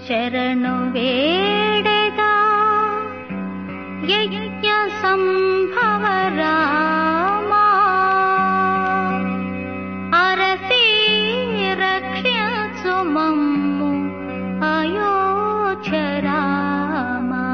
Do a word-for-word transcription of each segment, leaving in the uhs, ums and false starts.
శరణు వేడెదా యజ్ఞ సంభవ రామా అరసి రక్షించు మమ్ము అయోధ్య రామా.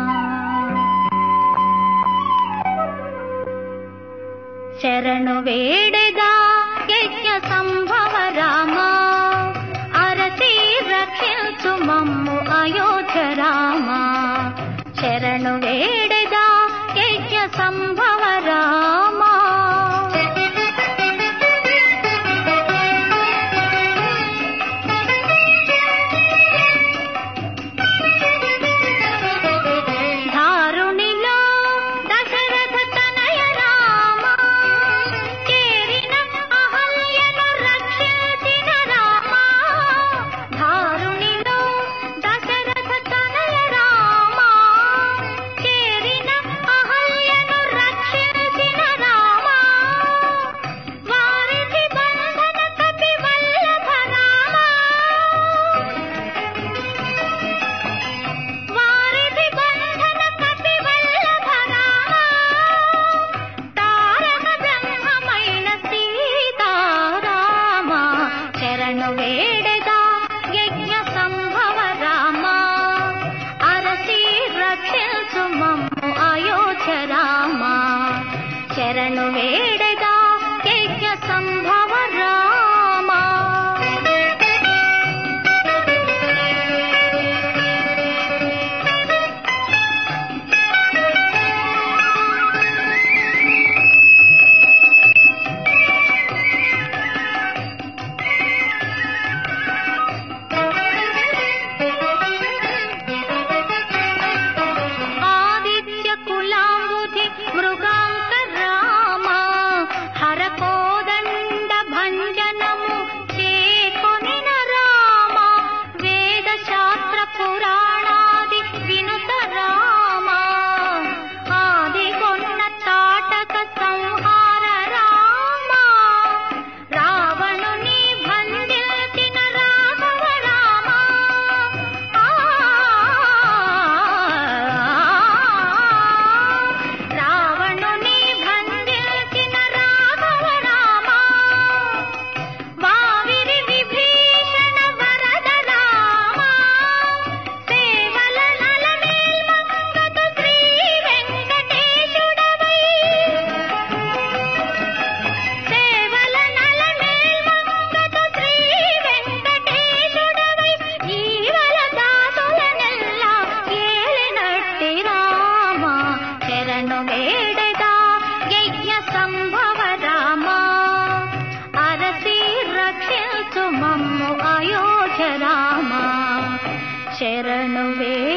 శరణు వేడెదా యజ్ఞ సంభవ రామా అరసి రక్షించు మమ్ము అయోధ్య రామా. శరణు వేడెదా యజ్ఞ సంభవ రామా. ధారునిలో దశరథ తనయ రామా చేరిన అహల్యను రక్షించిన రామా. ధారునిలో దశరథ తనయ రామా చేరిన అహల్యను రక్షించిన రామా. వారిధి బంధన కపి వల్లభ రామా వారిధి బంధన కపి వల్లభ రామా. తారక బ్రహ్మమైన సీతారామా. శరణు వేడెదా యజ్ఞ సంభవ రామా అరసి రక్షించు మమ్ము అయోధ్య రామా. శరణు వేడెదా యజ్ఞ సంభవ రామా. ఆదిత్య కులాంబుధి మృగాంక రామా హరకోదండ భంజనము చేకొనిన రామా. వేద శాస్త్ర పురాణాది వినుత రామా ఆది కొన్న తాటక సంహార రామా. రావణుని బంధించిన రాఘవ రామా. రావణుని బంధించిన రాఘవ రామా. వావిరి విభీషణ వరద రామా. సేవల నలమేల్మంగత శ్రీ వెంకటేశుడవై సేవల నలమేల్మంగత శ్రీ వెంకటేశుడవై ఈవల దాసులనెల్లా ఏలినట్టి రామా. శరణు వేడెదా యజ్ఞ సంభవ రామా అరసి రక్షించు మమ్ము అయోధ్య రామా. శరణు వే